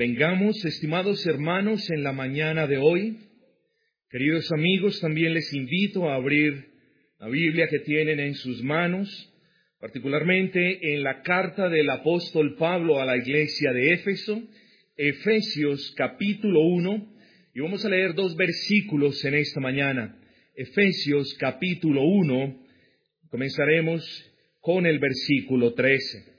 Vengamos, estimados hermanos, en la mañana de hoy. Queridos amigos, también les invito a abrir la Biblia que tienen en sus manos, particularmente en la carta del apóstol Pablo a la iglesia de Éfeso, Efesios capítulo 1, y vamos a leer 2 versículos en esta mañana. Efesios capítulo 1, comenzaremos con el versículo 13.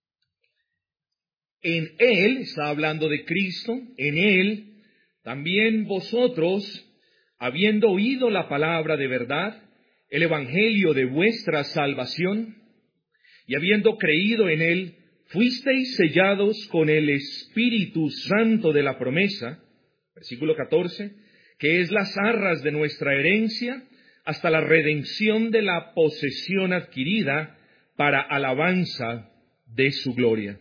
En Él, está hablando de Cristo, en Él, también vosotros, habiendo oído la palabra de verdad, el evangelio de vuestra salvación, y habiendo creído en Él, fuisteis sellados con el Espíritu Santo de la promesa, versículo 14, que es las arras de nuestra herencia, hasta la redención de la posesión adquirida para alabanza de su gloria.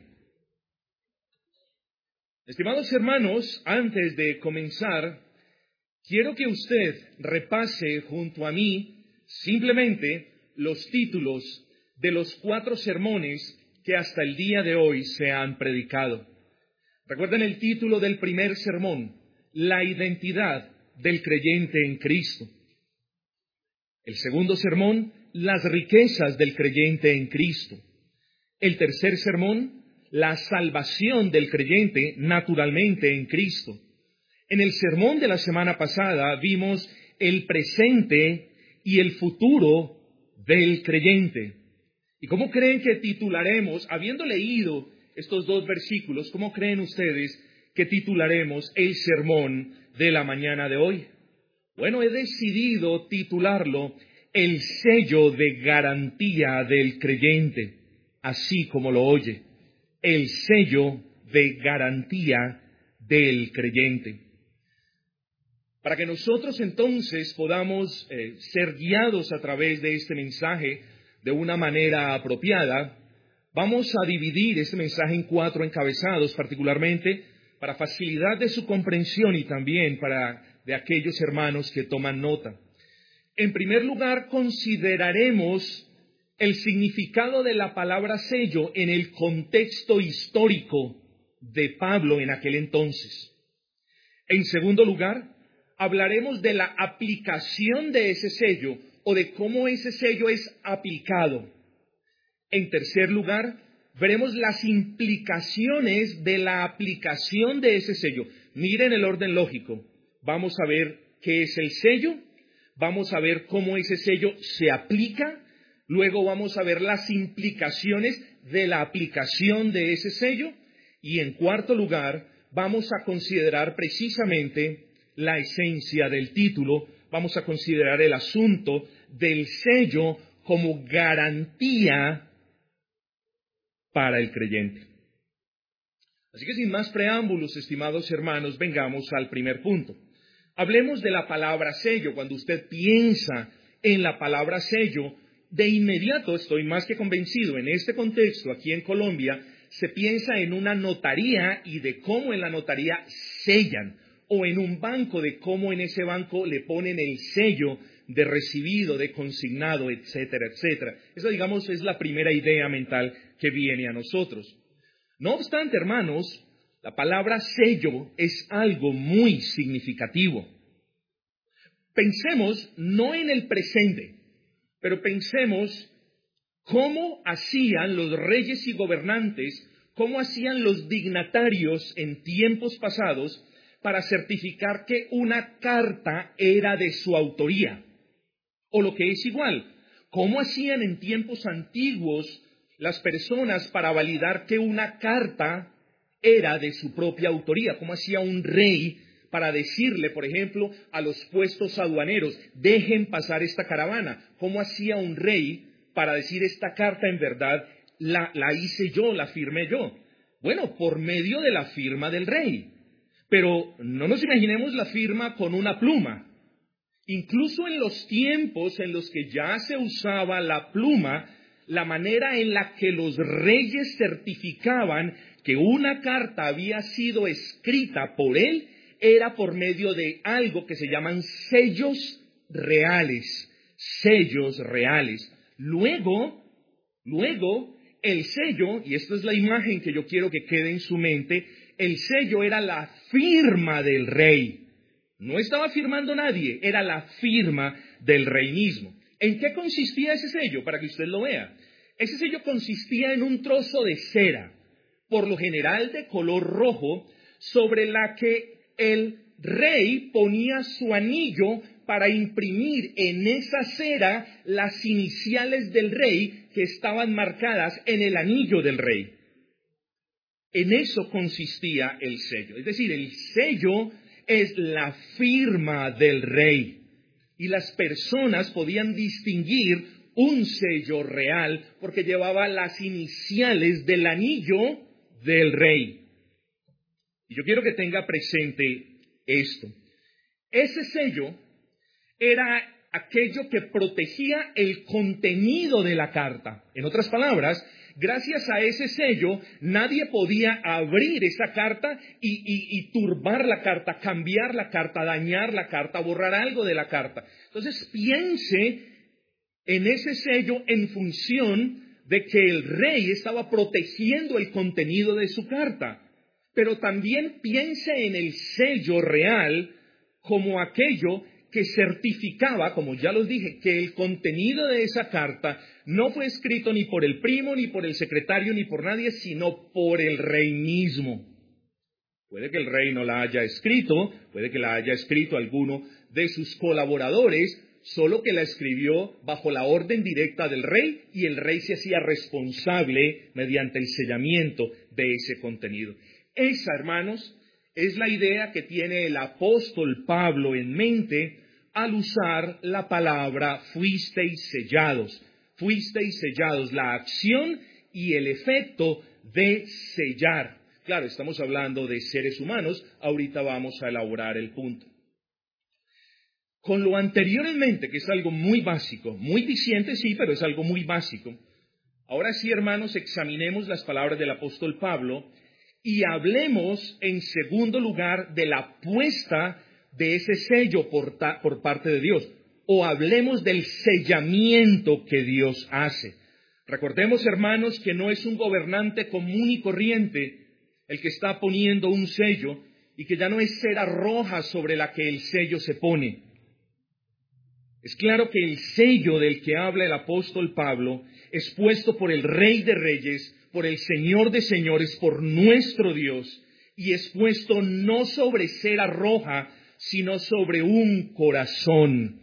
Estimados hermanos, antes de comenzar, quiero que usted repase junto a mí simplemente los títulos de los 4 sermones que hasta el día de hoy se han predicado. Recuerden el título del primer sermón, la identidad del creyente en Cristo. El segundo sermón, las riquezas del creyente en Cristo. El tercer sermón, la salvación del creyente naturalmente en Cristo. En el sermón de la semana pasada vimos el presente y el futuro del creyente. ¿Y cómo creen que titularemos, habiendo leído estos 2 versículos, cómo creen ustedes que titularemos el sermón de la mañana de hoy? Bueno, he decidido titularlo El sello de garantía del creyente, así como lo oye. El sello de garantía del creyente. Para que nosotros entonces podamos ser guiados a través de este mensaje de una manera apropiada, vamos a dividir este mensaje en 4 encabezados, particularmente para facilidad de su comprensión y también para de aquellos hermanos que toman nota. En primer lugar, consideraremos el significado de la palabra sello en el contexto histórico de Pablo en aquel entonces. En segundo lugar, hablaremos de la aplicación de ese sello o de cómo ese sello es aplicado. En tercer lugar, veremos las implicaciones de la aplicación de ese sello. Miren el orden lógico. Vamos a ver qué es el sello, vamos a ver cómo ese sello se aplica. Luego vamos a ver las implicaciones de la aplicación de ese sello. Y en cuarto lugar, vamos a considerar precisamente la esencia del título. Vamos a considerar el asunto del sello como garantía para el creyente. Así que sin más preámbulos, estimados hermanos, vengamos al primer punto. Hablemos de la palabra sello. Cuando usted piensa en la palabra sello, de inmediato estoy más que convencido, en este contexto, aquí en Colombia, se piensa en una notaría y de cómo en la notaría sellan, o en un banco, de cómo en ese banco le ponen el sello de recibido, de consignado, etcétera, etcétera. Esa, digamos, es la primera idea mental que viene a nosotros. No obstante, hermanos, la palabra sello es algo muy significativo. Pensemos no en el presente, pero pensemos cómo hacían los reyes y gobernantes, cómo hacían los dignatarios en tiempos pasados para certificar que una carta era de su autoría. O lo que es igual, cómo hacían en tiempos antiguos las personas para validar que una carta era de su propia autoría. Cómo hacía un rey para decirle, por ejemplo, a los puestos aduaneros, dejen pasar esta caravana. ¿Cómo hacía un rey para decir esta carta en verdad la hice yo, la firmé yo? Bueno, por medio de la firma del rey. Pero no nos imaginemos la firma con una pluma. Incluso en los tiempos en los que ya se usaba la pluma, la manera en la que los reyes certificaban que una carta había sido escrita por él era por medio de algo que se llaman sellos reales. Sellos reales. Luego, el sello, y esta es la imagen que yo quiero que quede en su mente, el sello era la firma del rey. No estaba firmando nadie, era la firma del rey mismo. ¿En qué consistía ese sello? Para que usted lo vea. Ese sello consistía en un trozo de cera, por lo general de color rojo, sobre la que el rey ponía su anillo para imprimir en esa cera las iniciales del rey que estaban marcadas en el anillo del rey. En eso consistía el sello. Es decir, el sello es la firma del rey. Y las personas podían distinguir un sello real porque llevaba las iniciales del anillo del rey. Y yo quiero que tenga presente esto. Ese sello era aquello que protegía el contenido de la carta. En otras palabras, gracias a ese sello, nadie podía abrir esa carta y turbar la carta, cambiar la carta, dañar la carta, borrar algo de la carta. Entonces, piense en ese sello en función de que el rey estaba protegiendo el contenido de su carta. Pero también piense en el sello real como aquello que certificaba, como ya los dije, que el contenido de esa carta no fue escrito ni por el primo, ni por el secretario, ni por nadie, sino por el rey mismo. Puede que el rey no la haya escrito, puede que la haya escrito alguno de sus colaboradores, solo que la escribió bajo la orden directa del rey y el rey se hacía responsable mediante el sellamiento de ese contenido. Esa, hermanos, es la idea que tiene el apóstol Pablo en mente al usar la palabra fuisteis sellados. Fuisteis sellados, la acción y el efecto de sellar. Claro, estamos hablando de seres humanos, ahorita vamos a elaborar el punto. Con lo anterior en mente, que es algo muy básico, muy diciente sí, pero es algo muy básico. Ahora sí, hermanos, examinemos las palabras del apóstol Pablo y hablemos en segundo lugar de la puesta de ese sello por parte de Dios, o hablemos del sellamiento que Dios hace. Recordemos, hermanos, que no es un gobernante común y corriente el que está poniendo un sello y que ya no es cera roja sobre la que el sello se pone. Es claro que el sello del que habla el apóstol Pablo es puesto por el Rey de Reyes, por el Señor de Señores, por nuestro Dios, y es puesto no sobre cera roja, sino sobre un corazón.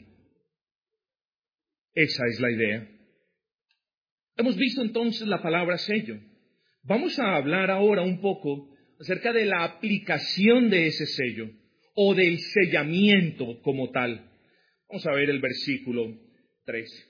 Esa es la idea. Hemos visto entonces la palabra sello. Vamos a hablar ahora un poco acerca de la aplicación de ese sello, o del sellamiento como tal. Vamos a ver el versículo 3.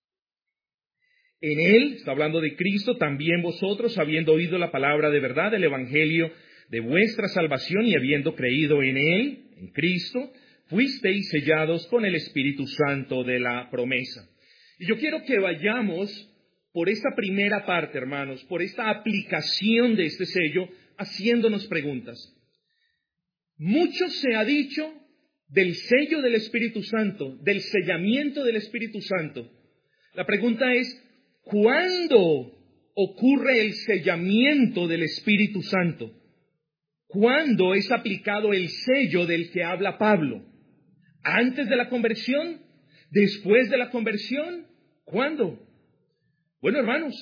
En él, está hablando de Cristo, también vosotros, habiendo oído la palabra de verdad, el evangelio de vuestra salvación y habiendo creído en él, en Cristo, fuisteis sellados con el Espíritu Santo de la promesa. Y yo quiero que vayamos por esta primera parte, hermanos, por esta aplicación de este sello, haciéndonos preguntas. Mucho se ha dicho del sello del Espíritu Santo, del sellamiento del Espíritu Santo. La pregunta es, ¿cuándo ocurre el sellamiento del Espíritu Santo? ¿Cuándo es aplicado el sello del que habla Pablo? ¿Antes de la conversión? ¿Después de la conversión? ¿Cuándo? Bueno, hermanos,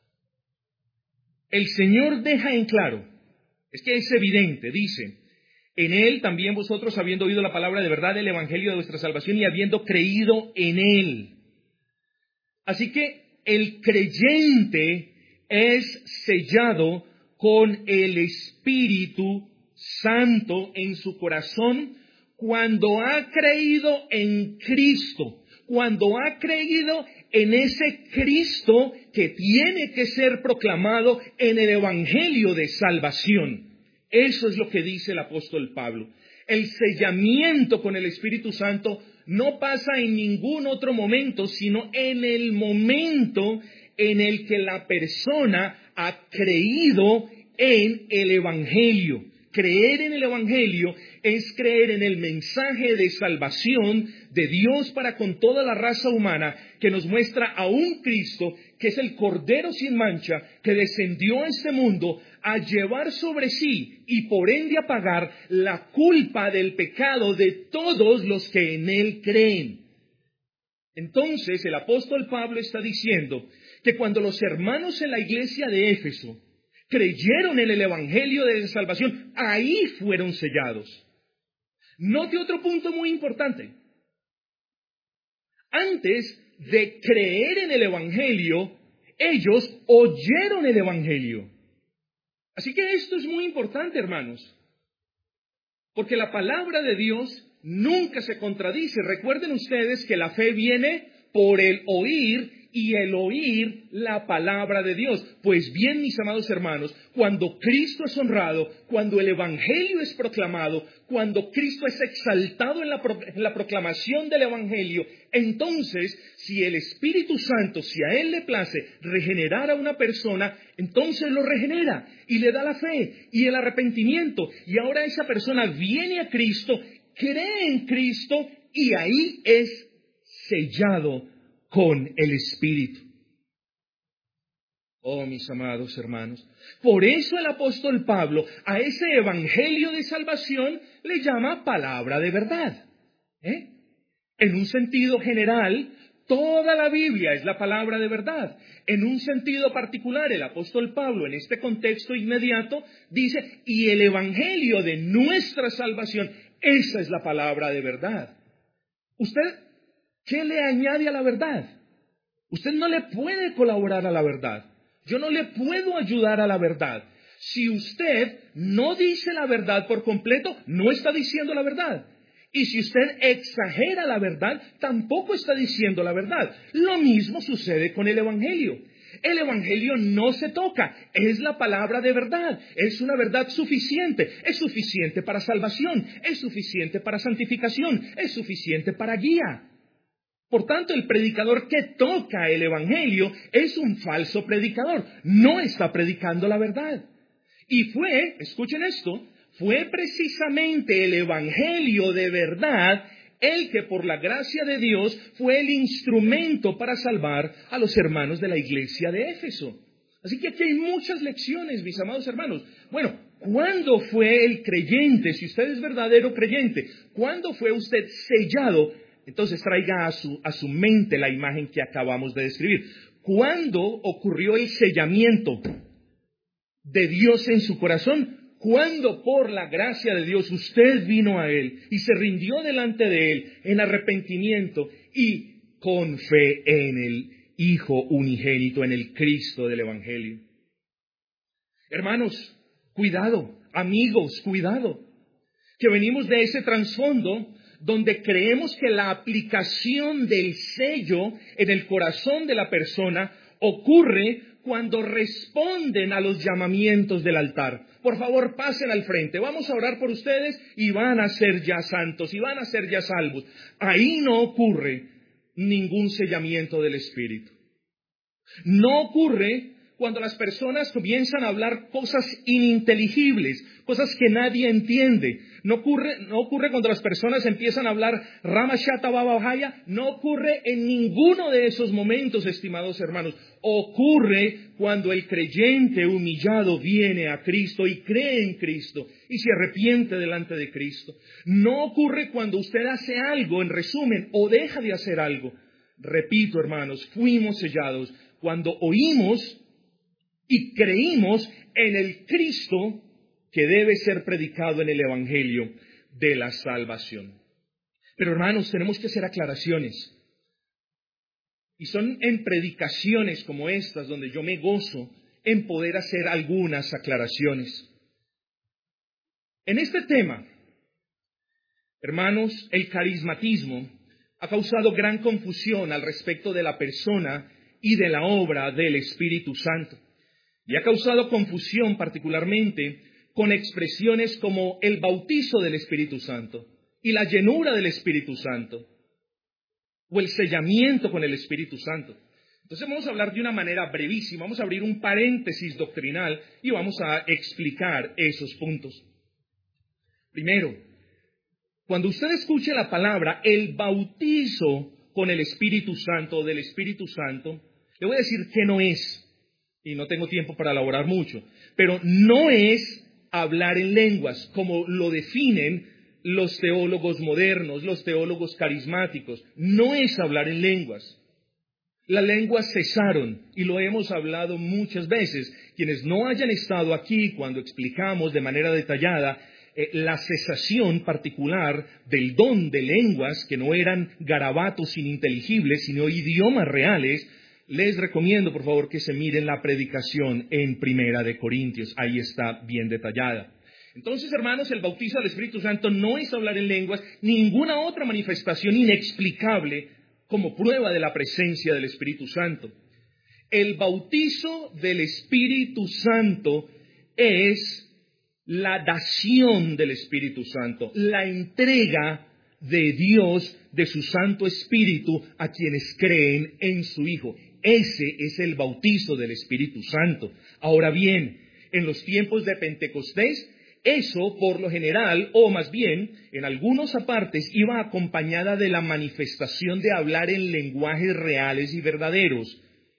el Señor deja en claro, es que es evidente, dice, en él también vosotros, habiendo oído la palabra de verdad, el evangelio de vuestra salvación y habiendo creído en él. Así que el creyente es sellado con el Espíritu Santo en su corazón cuando ha creído en Cristo, cuando ha creído en ese Cristo que tiene que ser proclamado en el evangelio de salvación. Eso es lo que dice el apóstol Pablo. El sellamiento con el Espíritu Santo no pasa en ningún otro momento, sino en el momento en el que la persona ha creído en el Evangelio. creer en el Evangelio es creer en el mensaje de salvación de Dios para con toda la raza humana, que nos muestra a un Cristo que es el Cordero sin mancha, que descendió a este mundo a llevar sobre sí y por ende a pagar la culpa del pecado de todos los que en Él creen. Entonces el apóstol Pablo está diciendo que cuando los hermanos en la iglesia de Éfeso creyeron en el Evangelio de salvación, ahí fueron sellados. Note otro punto muy importante. Antes de creer en el Evangelio, ellos oyeron el Evangelio. Así que esto es muy importante, hermanos, porque la palabra de Dios nunca se contradice. Recuerden ustedes que la fe viene por el oír y el oír la palabra de Dios. Pues bien, mis amados hermanos, cuando Cristo es honrado, cuando el Evangelio es proclamado, cuando Cristo es exaltado en la proclamación del Evangelio, entonces, si el Espíritu Santo, si a Él le place regenerar a una persona, entonces lo regenera y le da la fe y el arrepentimiento. Y ahora esa persona viene a Cristo, cree en Cristo y ahí es sellado con el Espíritu. Oh, mis amados hermanos, por eso el apóstol Pablo a ese evangelio de salvación le llama palabra de verdad. En un sentido general, toda la Biblia es la palabra de verdad. En un sentido particular, el apóstol Pablo, en este contexto inmediato, dice, y el evangelio de nuestra salvación, esa es la palabra de verdad. ¿Usted qué le añade a la verdad? Usted no le puede colaborar a la verdad. Yo no le puedo ayudar a la verdad. Si usted no dice la verdad por completo, no está diciendo la verdad. Y si usted exagera la verdad, tampoco está diciendo la verdad. Lo mismo sucede con el Evangelio. El Evangelio no se toca, es la palabra de verdad, es una verdad suficiente, es suficiente para salvación, es suficiente para santificación, es suficiente para guía. Por tanto, el predicador que toca el Evangelio es un falso predicador, no está predicando la verdad. Y escuchen esto, fue precisamente el Evangelio de verdad el que por la gracia de Dios fue el instrumento para salvar a los hermanos de la iglesia de Éfeso. Así que aquí hay muchas lecciones, mis amados hermanos. Bueno, ¿cuándo fue el creyente? Si usted es verdadero creyente, ¿cuándo fue usted sellado? Entonces traiga a su mente la imagen que acabamos de describir. ¿Cuándo ocurrió el sellamiento de Dios en su corazón? Cuando por la gracia de Dios usted vino a Él y se rindió delante de Él en arrepentimiento y con fe en el Hijo unigénito, en el Cristo del Evangelio. Hermanos, cuidado, amigos, cuidado, que venimos de ese trasfondo donde creemos que la aplicación del sello en el corazón de la persona ocurre cuando responden a los llamamientos del altar. Por favor, pasen al frente. Vamos a orar por ustedes y van a ser ya santos y van a ser ya salvos. Ahí no ocurre ningún sellamiento del Espíritu. No ocurre cuando las personas comienzan a hablar cosas ininteligibles, cosas que nadie entiende. No ocurre cuando las personas empiezan a hablar Rama Shata Baba Bahaya. No ocurre en ninguno de esos momentos, estimados hermanos. Ocurre cuando el creyente humillado viene a Cristo y cree en Cristo y se arrepiente delante de Cristo. No ocurre cuando usted hace algo, en resumen, o deja de hacer algo. Repito, hermanos, fuimos sellados cuando oímos y creímos en el Cristo que debe ser predicado en el Evangelio de la salvación. Pero hermanos, tenemos que hacer aclaraciones. Y son en predicaciones como estas donde yo me gozo en poder hacer algunas aclaraciones. En este tema, hermanos, el carismatismo ha causado gran confusión al respecto de la persona y de la obra del Espíritu Santo. Y ha causado confusión particularmente con expresiones como el bautizo del Espíritu Santo y la llenura del Espíritu Santo o el sellamiento con el Espíritu Santo. Entonces vamos a hablar de una manera brevísima, vamos a abrir un paréntesis doctrinal y vamos a explicar esos puntos. Primero, cuando usted escuche la palabra, el bautizo con el Espíritu Santo o del Espíritu Santo, le voy a decir que no es, y no tengo tiempo para elaborar mucho, pero no es hablar en lenguas, como lo definen los teólogos modernos, los teólogos carismáticos. No es hablar en lenguas. Las lenguas cesaron, y lo hemos hablado muchas veces. Quienes no hayan estado aquí cuando explicamos de manera detallada la cesación particular del don de lenguas, que no eran garabatos ininteligibles, sino idiomas reales, les recomiendo, por favor, que se miren la predicación en Primera de Corintios. Ahí está bien detallada. Entonces, hermanos, el bautizo del Espíritu Santo no es hablar en lenguas, ninguna otra manifestación inexplicable como prueba de la presencia del Espíritu Santo. El bautizo del Espíritu Santo es la dación del Espíritu Santo, la entrega de Dios, de su Santo Espíritu, a quienes creen en su Hijo. Ese es el bautizo del Espíritu Santo. Ahora bien, en los tiempos de Pentecostés, eso por lo general, o más bien, en algunos apartes, iba acompañada de la manifestación de hablar en lenguajes reales y verdaderos.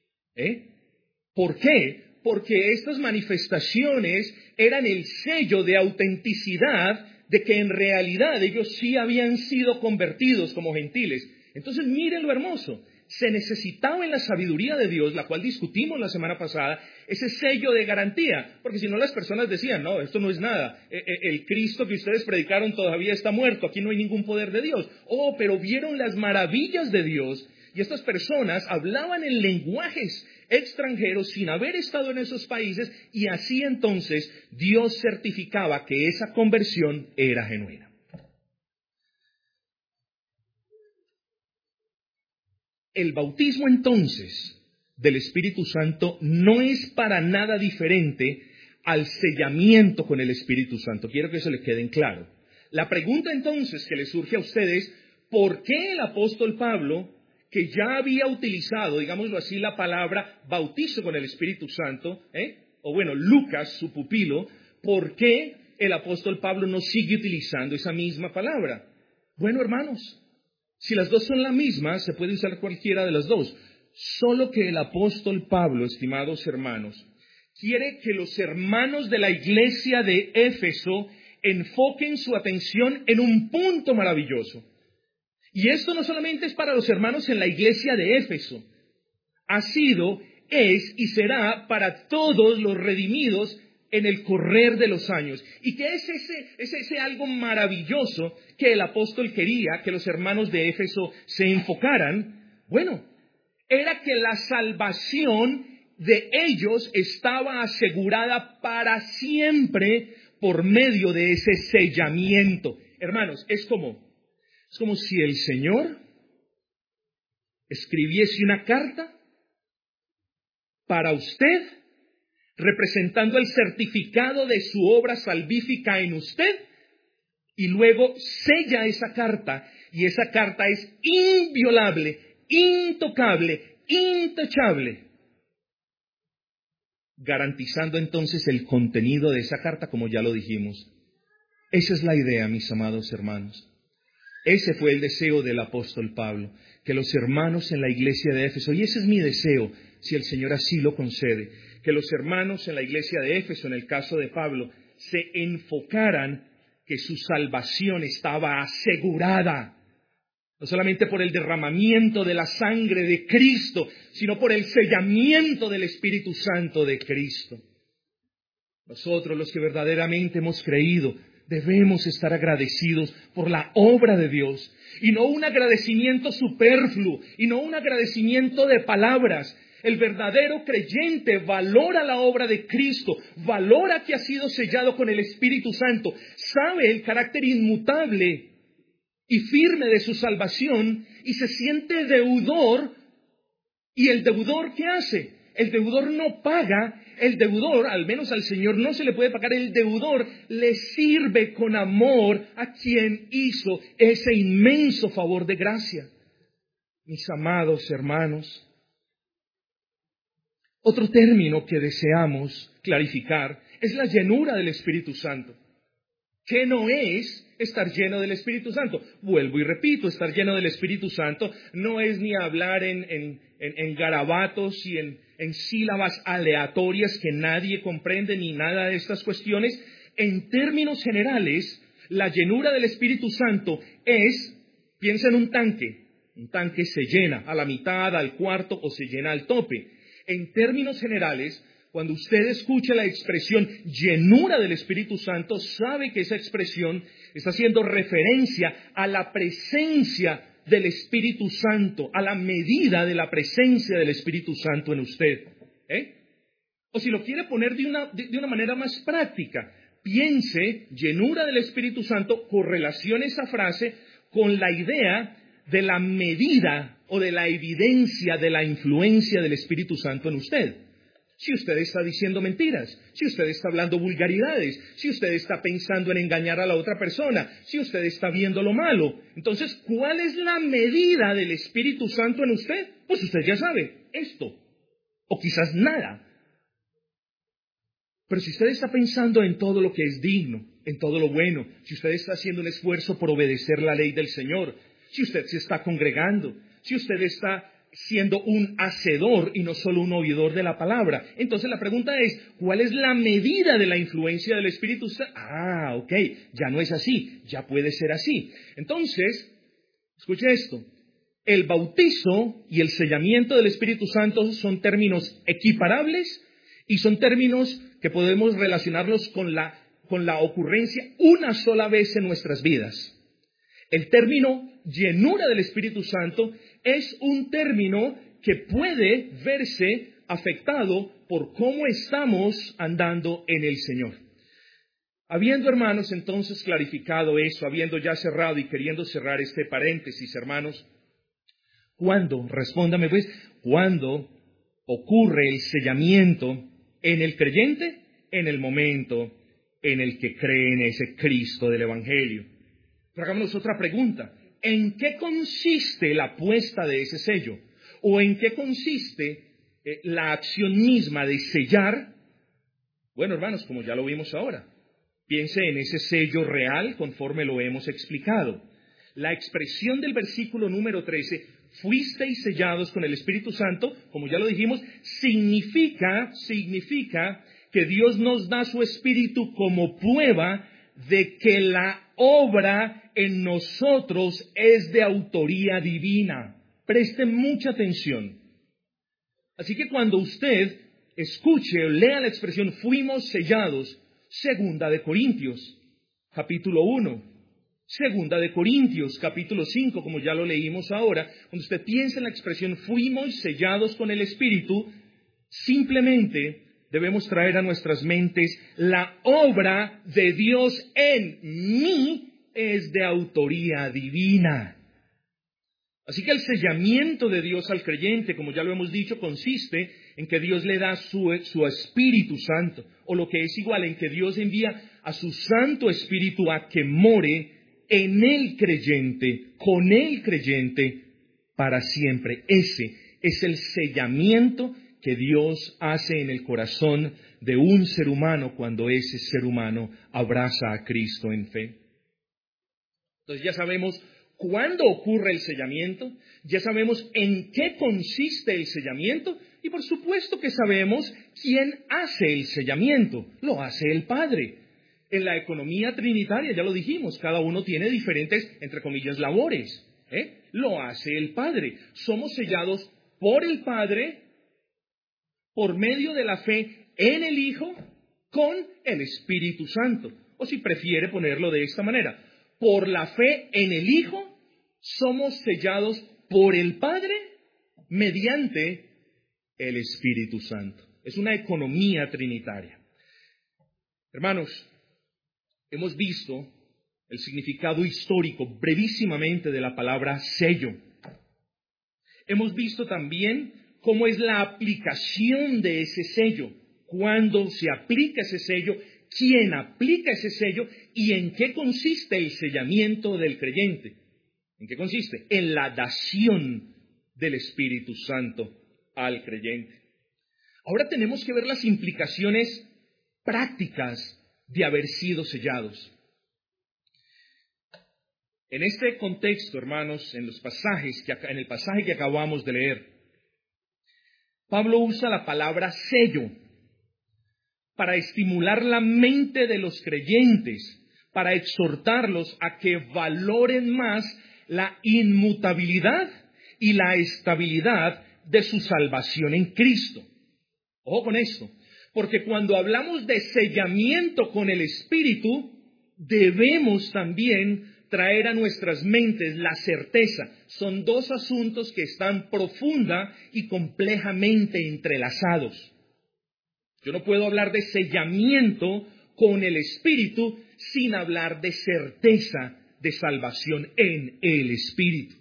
¿Por qué? Porque estas manifestaciones eran el sello de autenticidad de que en realidad ellos sí habían sido convertidos como gentiles. Entonces miren lo hermoso. Se necesitaba en la sabiduría de Dios, la cual discutimos la semana pasada, ese sello de garantía, porque si no las personas decían, no, esto no es nada, el Cristo que ustedes predicaron todavía está muerto, aquí no hay ningún poder de Dios. Oh, pero vieron las maravillas de Dios, y estas personas hablaban en lenguajes extranjeros sin haber estado en esos países, y así entonces Dios certificaba que esa conversión era genuina. El bautismo entonces del Espíritu Santo no es para nada diferente al sellamiento con el Espíritu Santo. Quiero que eso le quede en claro. La pregunta entonces que le surge a ustedes, ¿por qué el apóstol Pablo, que ya había utilizado, digámoslo así, la palabra bautizo con el Espíritu Santo, o bueno, Lucas, su pupilo, ¿por qué el apóstol Pablo no sigue utilizando esa misma palabra? Bueno, hermanos, si las dos son la misma, se puede usar cualquiera de las dos. Solo que el apóstol Pablo, estimados hermanos, quiere que los hermanos de la iglesia de Éfeso enfoquen su atención en un punto maravilloso. Y esto no solamente es para los hermanos en la iglesia de Éfeso. Ha sido, es y será para todos los redimidos en el correr de los años. ¿Y qué es ese algo maravilloso que el apóstol quería que los hermanos de Éfeso se enfocaran? Bueno, era que la salvación de ellos estaba asegurada para siempre por medio de ese sellamiento. Hermanos, es como si el Señor escribiese una carta para usted, representando el certificado de su obra salvífica en usted, y luego sella esa carta, y esa carta es inviolable, intocable, intachable, garantizando entonces el contenido de esa carta, como ya lo dijimos. Esa es la idea, mis amados hermanos. Ese fue el deseo del apóstol Pablo, que los hermanos en la iglesia de Éfeso, y ese es mi deseo, si el Señor así lo concede, que los hermanos en la iglesia de Éfeso, en el caso de Pablo, se enfocaran que su salvación estaba asegurada, no solamente por el derramamiento de la sangre de Cristo, sino por el sellamiento del Espíritu Santo de Cristo. Nosotros, los que verdaderamente hemos creído, debemos estar agradecidos por la obra de Dios, y no un agradecimiento superfluo, y no un agradecimiento de palabras. El verdadero creyente valora la obra de Cristo, valora que ha sido sellado con el Espíritu Santo, sabe el carácter inmutable y firme de su salvación, y se siente deudor. ¿Y el deudor qué hace? El deudor no paga, el deudor, al menos al Señor no se le puede pagar, el deudor le sirve con amor a quien hizo ese inmenso favor de gracia. Mis amados hermanos, otro término que deseamos clarificar es la llenura del Espíritu Santo. ¿Qué no es estar lleno del Espíritu Santo? Vuelvo y repito, estar lleno del Espíritu Santo no es ni hablar en garabatos y en sílabas aleatorias que nadie comprende ni nada de estas cuestiones. En términos generales, la llenura del Espíritu Santo es, piensa en un tanque se llena a la mitad, al cuarto o se llena al tope. En términos generales, cuando usted escucha la expresión llenura del Espíritu Santo, sabe que esa expresión está haciendo referencia a la presencia del Espíritu Santo, a la medida de la presencia del Espíritu Santo en usted. O si lo quiere poner de una manera más práctica, piense llenura del Espíritu Santo, correlacione esa frase con la idea de la medida o de la evidencia de la influencia del Espíritu Santo en usted. Si usted está diciendo mentiras, si usted está hablando vulgaridades, si usted está pensando en engañar a la otra persona, si usted está viendo lo malo, entonces, ¿cuál es la medida del Espíritu Santo en usted? Pues usted ya sabe, esto, o quizás nada. Pero si usted está pensando en todo lo que es digno, en todo lo bueno, si usted está haciendo un esfuerzo por obedecer la ley del Señor, si usted se está congregando, si usted está siendo un hacedor y no solo un oidor de la palabra. Entonces la pregunta es, ¿cuál es la medida de la influencia del Espíritu Santo? Ok, ya no es así, ya puede ser así. Entonces, escuche esto, el bautizo y el sellamiento del Espíritu Santo son términos equiparables y son términos que podemos relacionarlos con la ocurrencia una sola vez en nuestras vidas. El término llenura del Espíritu Santo es un término que puede verse afectado por cómo estamos andando en el Señor. Habiendo, hermanos, entonces clarificado eso, habiendo ya cerrado y queriendo cerrar este paréntesis, hermanos, ¿cuándo? Respóndame pues, ¿cuándo ocurre el sellamiento en el creyente? En el momento en el que cree en ese Cristo del Evangelio. Pero hagámonos otra pregunta. ¿En qué consiste la puesta de ese sello? ¿O en qué consiste la acción misma de sellar? Bueno, hermanos, como ya lo vimos ahora, piense en ese sello real conforme lo hemos explicado. La expresión del versículo número 13, fuisteis sellados con el Espíritu Santo, como ya lo dijimos, significa que Dios nos da su Espíritu como prueba de que la obra en nosotros es de autoría divina. Preste mucha atención. Así que cuando usted escuche o lea la expresión fuimos sellados, Segunda de Corintios, capítulo 1, Segunda de Corintios, capítulo 5, como ya lo leímos ahora, cuando usted piensa en la expresión fuimos sellados con el Espíritu, simplemente debemos traer a nuestras mentes la obra de Dios en mí es de autoría divina. Así que el sellamiento de Dios al creyente, como ya lo hemos dicho, consiste en que Dios le da su Espíritu Santo, o lo que es igual, en que Dios envía a su Santo Espíritu a que more en el creyente, con el creyente, para siempre. Ese es el sellamiento que Dios hace en el corazón de un ser humano cuando ese ser humano abraza a Cristo en fe. Entonces ya sabemos cuándo ocurre el sellamiento, ya sabemos en qué consiste el sellamiento y por supuesto que sabemos quién hace el sellamiento. Lo hace el Padre. En la economía trinitaria, ya lo dijimos, cada uno tiene diferentes, entre comillas, labores. Lo hace el Padre. Somos sellados por el Padre, por medio de la fe en el Hijo, con el Espíritu Santo. O si prefiere ponerlo de esta manera, por la fe en el Hijo, somos sellados por el Padre mediante el Espíritu Santo. Es una economía trinitaria. Hermanos, hemos visto el significado histórico brevísimamente de la palabra sello. Hemos visto también cómo es la aplicación de ese sello, cuándo se aplica ese sello, quién aplica ese sello y en qué consiste el sellamiento del creyente. ¿En qué consiste? En la dación del Espíritu Santo al creyente. Ahora tenemos que ver las implicaciones prácticas de haber sido sellados. En este contexto, hermanos, en el pasaje que acabamos de leer, Pablo usa la palabra sello para estimular la mente de los creyentes, para exhortarlos a que valoren más la inmutabilidad y la estabilidad de su salvación en Cristo. Ojo con esto, porque cuando hablamos de sellamiento con el Espíritu, debemos también traer a nuestras mentes la certeza. Son dos asuntos que están profunda y complejamente entrelazados. Yo no puedo hablar de sellamiento con el Espíritu sin hablar de certeza de salvación en el Espíritu.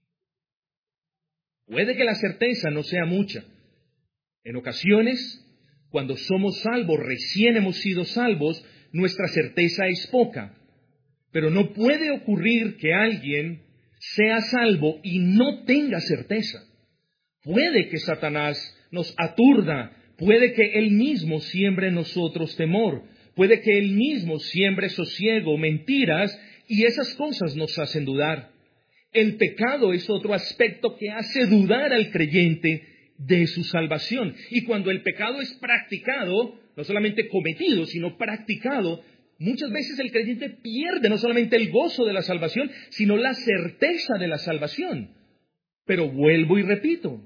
Puede que la certeza no sea mucha. En ocasiones, cuando somos salvos, recién hemos sido salvos, nuestra certeza es poca. Pero no puede ocurrir que alguien sea salvo y no tenga certeza. Puede que Satanás nos aturda, puede que él mismo siembre en nosotros temor, puede que él mismo siembre sosiego, mentiras, y esas cosas nos hacen dudar. El pecado es otro aspecto que hace dudar al creyente de su salvación. Y cuando el pecado es practicado, no solamente cometido, sino practicado, muchas veces el creyente pierde no solamente el gozo de la salvación, sino la certeza de la salvación. Pero vuelvo y repito,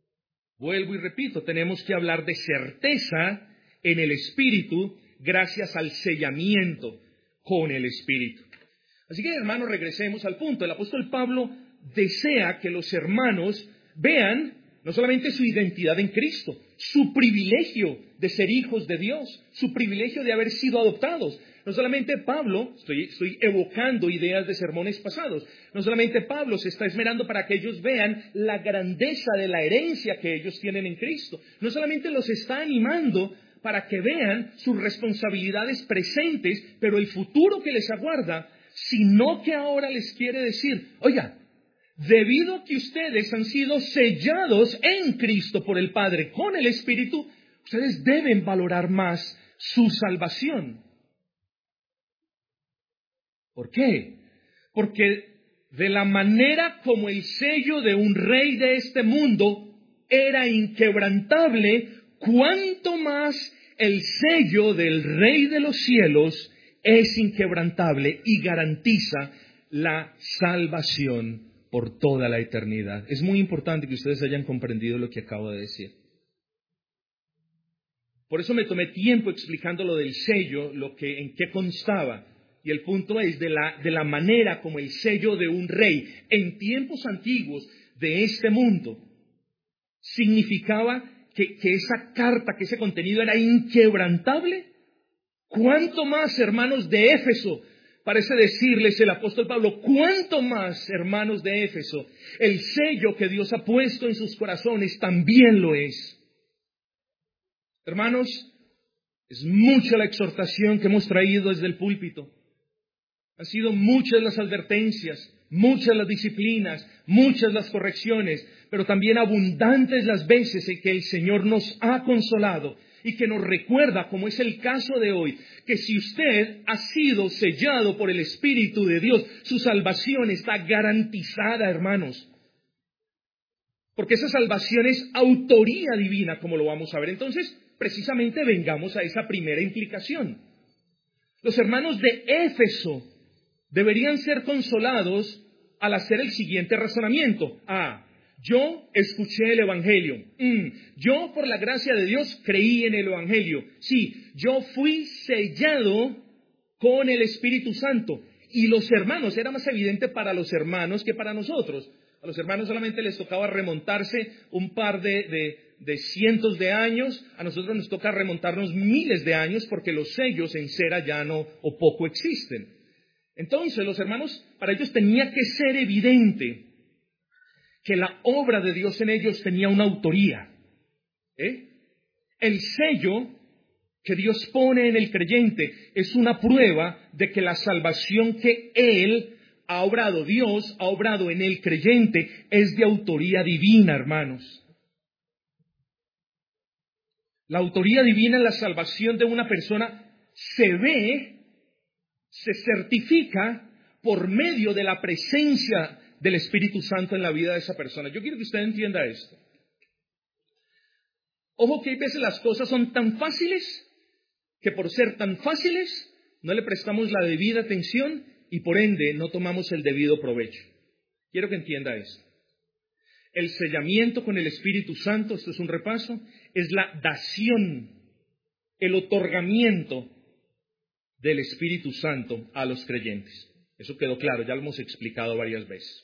tenemos que hablar de certeza en el Espíritu gracias al sellamiento con el Espíritu. Así que, hermanos, regresemos al punto. El apóstol Pablo desea que los hermanos vean no solamente su identidad en Cristo, su privilegio de ser hijos de Dios, su privilegio de haber sido adoptados. No solamente Pablo, estoy evocando ideas de sermones pasados, no solamente Pablo se está esmerando para que ellos vean la grandeza de la herencia que ellos tienen en Cristo, no solamente los está animando para que vean sus responsabilidades presentes, pero el futuro que les aguarda, sino que ahora les quiere decir, oiga, debido a que ustedes han sido sellados en Cristo por el Padre con el Espíritu, ustedes deben valorar más su salvación. ¿Por qué? Porque de la manera como el sello de un rey de este mundo era inquebrantable, cuanto más el sello del Rey de los cielos es inquebrantable y garantiza la salvación por toda la eternidad. Es muy importante que ustedes hayan comprendido lo que acabo de decir. Por eso me tomé tiempo explicando lo del sello, en qué constaba. Y el punto es de la manera como el sello de un rey en tiempos antiguos de este mundo significaba que esa carta, que ese contenido era inquebrantable. ¿Cuánto más, hermanos de Éfeso? Parece decirles el apóstol Pablo, ¿cuánto más, hermanos de Éfeso? El sello que Dios ha puesto en sus corazones también lo es. Hermanos, es mucha la exhortación que hemos traído desde el púlpito. Han sido muchas las advertencias, muchas las disciplinas, muchas las correcciones, pero también abundantes las veces en que el Señor nos ha consolado y que nos recuerda, como es el caso de hoy, que si usted ha sido sellado por el Espíritu de Dios, su salvación está garantizada, hermanos. Porque esa salvación es autoría divina, como lo vamos a ver. Entonces, precisamente vengamos a esa primera implicación. Los hermanos de Éfeso deberían ser consolados al hacer el siguiente razonamiento. Yo escuché el Evangelio. Yo, por la gracia de Dios, creí en el Evangelio. Sí, yo fui sellado con el Espíritu Santo. Y los hermanos, era más evidente para los hermanos que para nosotros. A los hermanos solamente les tocaba remontarse un par de cientos de años. A nosotros nos toca remontarnos miles de años porque los sellos en cera ya no o poco existen. Entonces, los hermanos, para ellos tenía que ser evidente que la obra de Dios en ellos tenía una autoría. El sello que Dios pone en el creyente es una prueba de que la salvación que Él ha obrado, Dios ha obrado en el creyente, es de autoría divina, hermanos. La autoría divina en la salvación de una persona se ve, se certifica por medio de la presencia del Espíritu Santo en la vida de esa persona. Yo quiero que usted entienda esto. Ojo que hay veces las cosas son tan fáciles que por ser tan fáciles no le prestamos la debida atención y por ende no tomamos el debido provecho. Quiero que entienda esto. El sellamiento con el Espíritu Santo, esto es un repaso, es la dación, el otorgamiento del Espíritu Santo a los creyentes. Eso quedó claro, ya lo hemos explicado varias veces.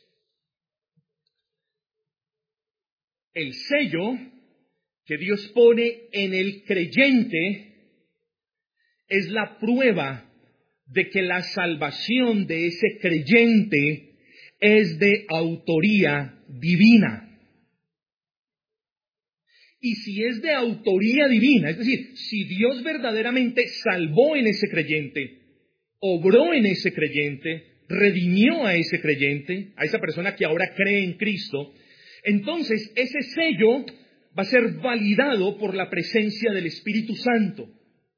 El sello que Dios pone en el creyente es la prueba de que la salvación de ese creyente es de autoría divina. Y si es de autoría divina, es decir, si Dios verdaderamente salvó en ese creyente, obró en ese creyente, redimió a ese creyente, a esa persona que ahora cree en Cristo, entonces ese sello va a ser validado por la presencia del Espíritu Santo.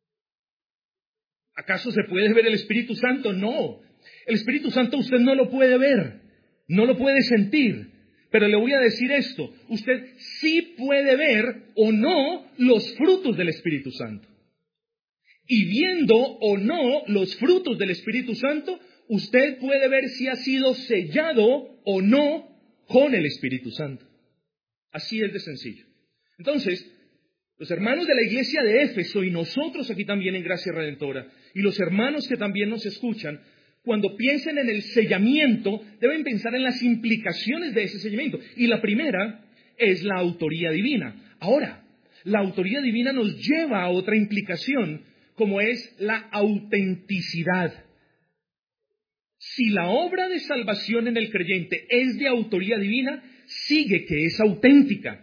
¿Acaso se puede ver el Espíritu Santo? No. El Espíritu Santo usted no lo puede ver, no lo puede sentir. Pero le voy a decir esto, usted sí puede ver o no los frutos del Espíritu Santo. Y viendo o no los frutos del Espíritu Santo, usted puede ver si ha sido sellado o no con el Espíritu Santo. Así es de sencillo. Entonces, los hermanos de la iglesia de Éfeso y nosotros aquí también en Gracia Redentora y los hermanos que también nos escuchan, cuando piensen en el sellamiento, deben pensar en las implicaciones de ese sellamiento. Y la primera es la autoría divina. Ahora, la autoría divina nos lleva a otra implicación, como es la autenticidad. Si la obra de salvación en el creyente es de autoría divina, sigue que es auténtica.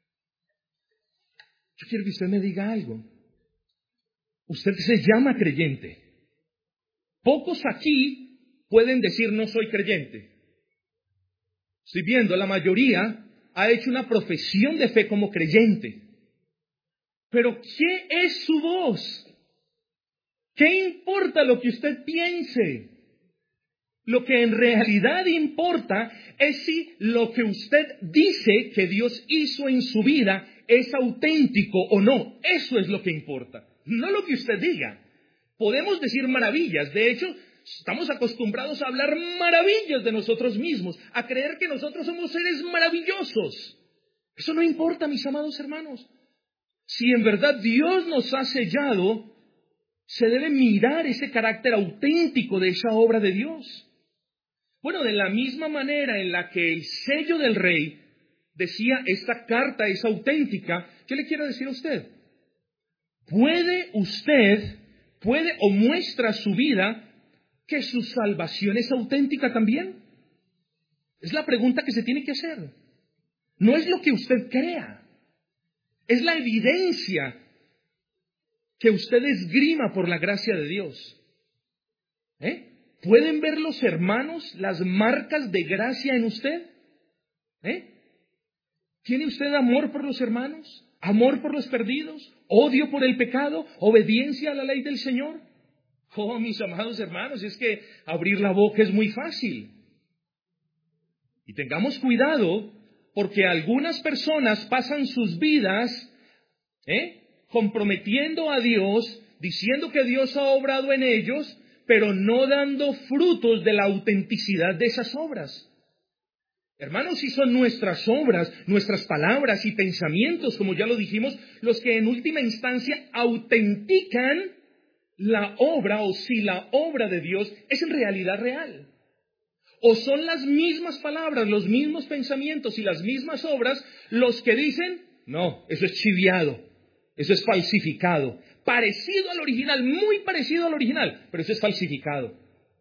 Yo quiero que usted me diga algo. Usted se llama creyente. Pocos aquí pueden decir no soy creyente. Estoy viendo, la mayoría ha hecho una profesión de fe como creyente. Pero ¿qué es su voz? ¿Qué importa lo que usted piense? Lo que en realidad importa es si lo que usted dice que Dios hizo en su vida es auténtico o no. Eso es lo que importa, no lo que usted diga. Podemos decir maravillas, de hecho, estamos acostumbrados a hablar maravillas de nosotros mismos, a creer que nosotros somos seres maravillosos. Eso no importa, mis amados hermanos. Si en verdad Dios nos ha sellado, se debe mirar ese carácter auténtico de esa obra de Dios. Bueno, de la misma manera en la que el sello del rey decía esta carta es auténtica, ¿qué le quiero decir a usted? ¿Puede o muestra su vida que su salvación es auténtica también? Es la pregunta que se tiene que hacer. No es lo que usted crea, es la evidencia que usted esgrima por la gracia de Dios. ¿Pueden ver los hermanos las marcas de gracia en usted? ¿Tiene usted amor por los hermanos? ¿Amor por los perdidos? ¿Odio por el pecado? ¿Obediencia a la ley del Señor? Oh, mis amados hermanos, es que abrir la boca es muy fácil. Y tengamos cuidado, porque algunas personas pasan sus vidas comprometiendo a Dios, diciendo que Dios ha obrado en ellos, pero no dando frutos de la autenticidad de esas obras. Hermanos, si son nuestras obras, nuestras palabras y pensamientos, como ya lo dijimos, los que en última instancia autentican la obra, o si la obra de Dios es en realidad real. O son las mismas palabras, los mismos pensamientos y las mismas obras los que dicen, no, eso es chiviado, eso es falsificado, parecido al original, muy parecido al original, pero eso es falsificado.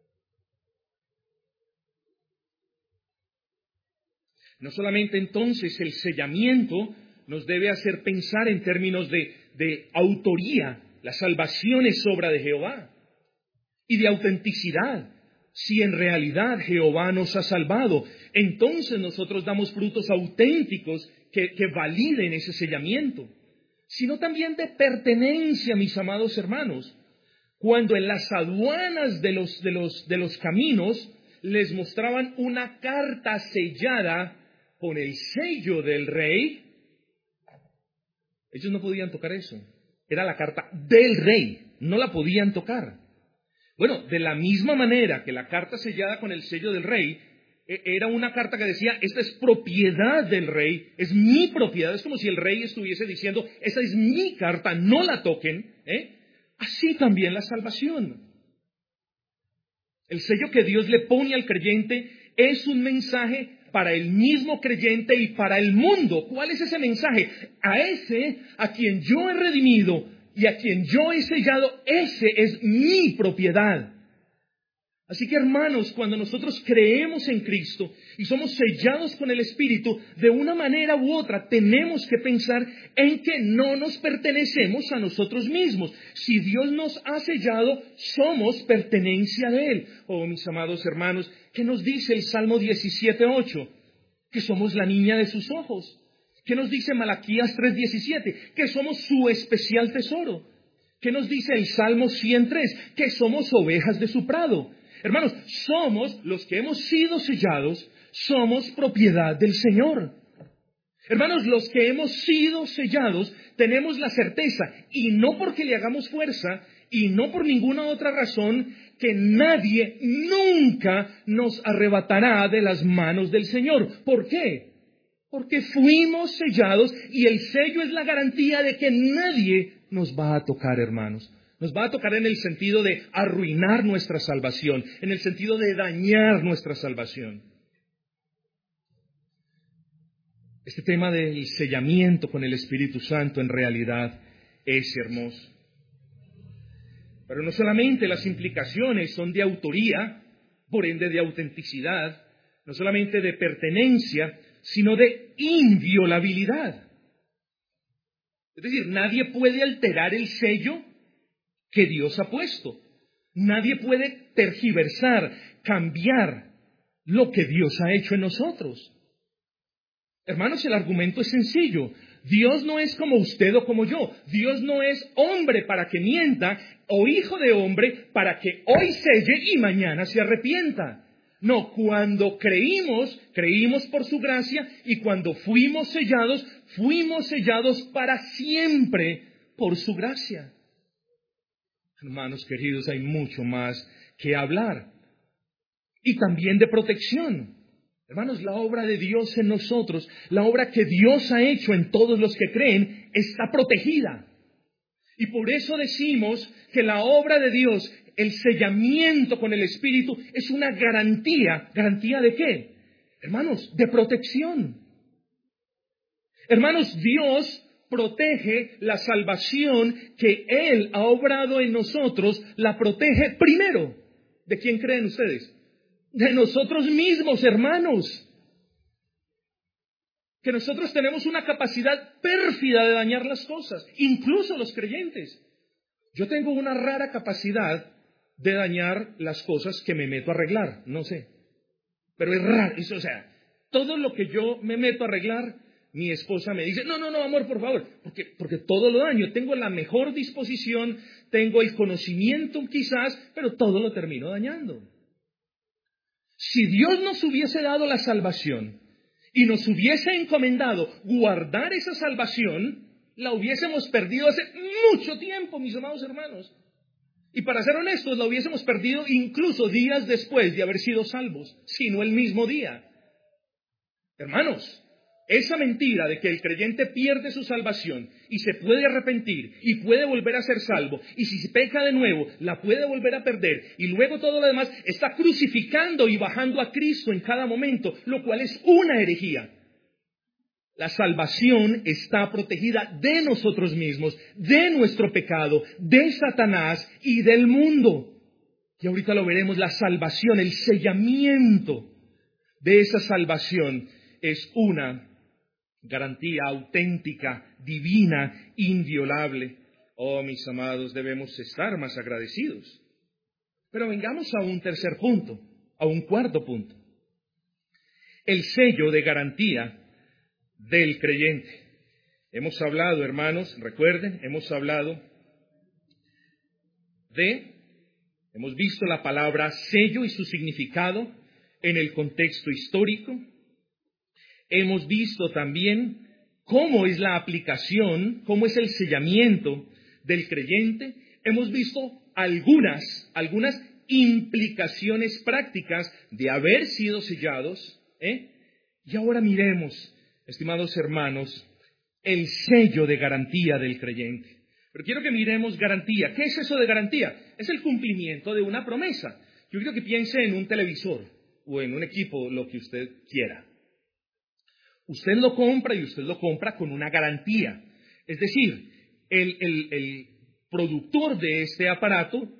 No solamente entonces el sellamiento nos debe hacer pensar en términos de autoría, la salvación es obra de Jehová, y de autenticidad. Si en realidad Jehová nos ha salvado, entonces nosotros damos frutos auténticos que validen ese sellamiento, sino también de pertenencia, mis amados hermanos. Cuando en las aduanas de los caminos les mostraban una carta sellada con el sello del rey, ellos no podían tocar eso. Era la carta del rey, no la podían tocar. Bueno, de la misma manera que la carta sellada con el sello del rey era una carta que decía, esta es propiedad del rey, es mi propiedad. Es como si el rey estuviese diciendo, esa es mi carta, no la toquen. Así también la salvación. El sello que Dios le pone al creyente es un mensaje para el mismo creyente y para el mundo. ¿Cuál es ese mensaje? A ese a quien yo he redimido y a quien yo he sellado, ese es mi propiedad. Así que, hermanos, cuando nosotros creemos en Cristo y somos sellados con el Espíritu, de una manera u otra tenemos que pensar en que no nos pertenecemos a nosotros mismos. Si Dios nos ha sellado, somos pertenencia de Él. Oh, mis amados hermanos, ¿qué nos dice el Salmo 17:8? Que somos la niña de sus ojos. ¿Qué nos dice Malaquías 3:17? Que somos su especial tesoro. ¿Qué nos dice el Salmo 103? Que somos ovejas de su prado. Hermanos, somos los que hemos sido sellados, somos propiedad del Señor. Hermanos, los que hemos sido sellados tenemos la certeza, y no porque le hagamos fuerza, y no por ninguna otra razón, que nadie nunca nos arrebatará de las manos del Señor. ¿Por qué? Porque fuimos sellados y el sello es la garantía de que nadie nos va a tocar, hermanos. Nos va a tocar en el sentido de arruinar nuestra salvación, en el sentido de dañar nuestra salvación. Este tema del sellamiento con el Espíritu Santo en realidad es hermoso. Pero no solamente las implicaciones son de autoría, por ende de autenticidad, no solamente de pertenencia, sino de inviolabilidad. Es decir, nadie puede alterar el sello que Dios ha puesto. Nadie puede tergiversar, cambiar lo que Dios ha hecho en nosotros. Hermanos, el argumento es sencillo. Dios no es como usted o como yo. Dios no es hombre para que mienta o hijo de hombre para que hoy selle y mañana se arrepienta. No, cuando creímos por su gracia, y cuando fuimos sellados para siempre por su gracia. Hermanos queridos, hay mucho más que hablar. Y también de protección. Hermanos, la obra de Dios en nosotros, la obra que Dios ha hecho en todos los que creen, está protegida. Y por eso decimos que la obra de Dios, el sellamiento con el Espíritu, es una garantía. ¿Garantía de qué? Hermanos, de protección. Hermanos, Dios protege la salvación que Él ha obrado en nosotros, la protege primero. ¿De quién creen ustedes? De nosotros mismos, hermanos. Que nosotros tenemos una capacidad pérfida de dañar las cosas, incluso los creyentes. Yo tengo una rara capacidad de dañar las cosas que me meto a arreglar, no sé. Pero es raro, o sea, todo lo que yo me meto a arreglar, mi esposa me dice, no, amor, por favor, porque todo lo daño. Tengo la mejor disposición, tengo el conocimiento quizás, pero todo lo termino dañando. Si Dios nos hubiese dado la salvación y nos hubiese encomendado guardar esa salvación, la hubiésemos perdido hace mucho tiempo, mis amados hermanos. Y para ser honestos, la hubiésemos perdido incluso días después de haber sido salvos, sino el mismo día. Hermanos, esa mentira de que el creyente pierde su salvación y se puede arrepentir y puede volver a ser salvo, y si se peca de nuevo, la puede volver a perder, y luego todo lo demás, está crucificando y bajando a Cristo en cada momento, lo cual es una herejía. La salvación está protegida de nosotros mismos, de nuestro pecado, de Satanás y del mundo. Y ahorita lo veremos, la salvación, el sellamiento de esa salvación es una garantía auténtica, divina, inviolable. Oh, mis amados, debemos estar más agradecidos. Pero vengamos a un tercer punto, a un cuarto punto. El sello de garantía del creyente. Hemos hablado, hermanos, recuerden, hemos visto la palabra sello y su significado, en el contexto histórico. Hemos visto también cómo es la aplicación, cómo es el sellamiento del creyente. Hemos visto algunas implicaciones prácticas de haber sido sellados. Y ahora miremos, estimados hermanos, el sello de garantía del creyente. Pero quiero que miremos garantía. ¿Qué es eso de garantía? Es el cumplimiento de una promesa. Yo quiero que piense en un televisor o en un equipo, lo que usted quiera. Usted lo compra y usted lo compra con una garantía. Es decir, el productor de este aparato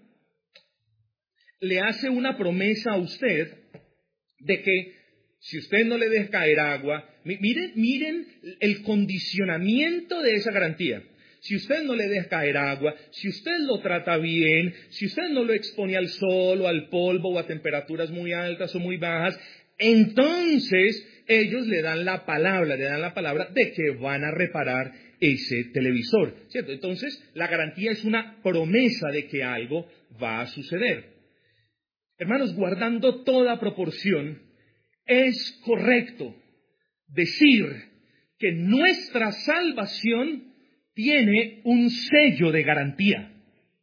le hace una promesa a usted de que si usted no le deja caer agua, miren el condicionamiento de esa garantía. Si usted no le deja caer agua, si usted lo trata bien, si usted no lo expone al sol o al polvo o a temperaturas muy altas o muy bajas, entonces ellos le dan la palabra de que van a reparar ese televisor, ¿cierto? Entonces, la garantía es una promesa de que algo va a suceder. Hermanos, guardando toda proporción, es correcto decir que nuestra salvación tiene un sello de garantía.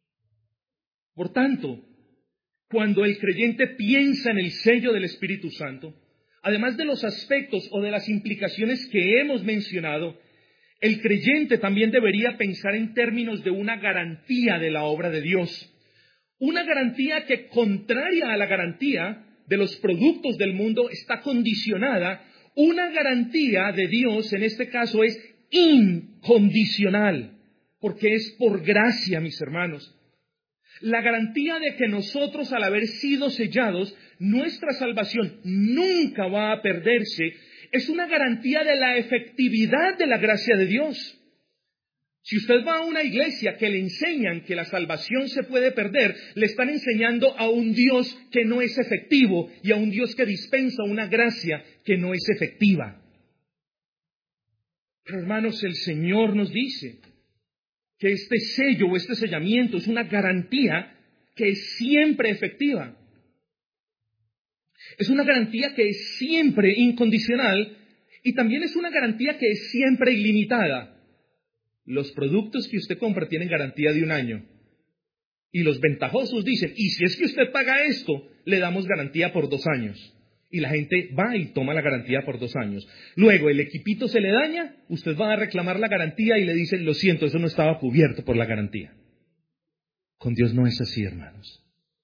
Por tanto, cuando el creyente piensa en el sello del Espíritu Santo, además de los aspectos o de las implicaciones que hemos mencionado, el creyente también debería pensar en términos de una garantía de la obra de Dios. Una garantía que, contraria a la garantía de los productos del mundo, está condicionada. Una garantía de Dios, en este caso, es incondicional, porque es por gracia, mis hermanos. La garantía de que nosotros, al haber sido sellados, nuestra salvación nunca va a perderse, es una garantía de la efectividad de la gracia de Dios. Si usted va a una iglesia que le enseñan que la salvación se puede perder, le están enseñando a un Dios que no es efectivo y a un Dios que dispensa una gracia que no es efectiva. Pero hermanos, el Señor nos dice que este sello o este sellamiento es una garantía que es siempre efectiva. Es una garantía que es siempre incondicional y también es una garantía que es siempre ilimitada. Los productos que usted compra tienen garantía de 1 año. Y los ventajosos dicen, y si es que usted paga esto, le damos garantía por 2 años. Y la gente va y toma la garantía por 2 años. Luego el equipito se le daña, usted va a reclamar la garantía y le dicen, lo siento, eso no estaba cubierto por la garantía. Con Dios no es así, hermanos.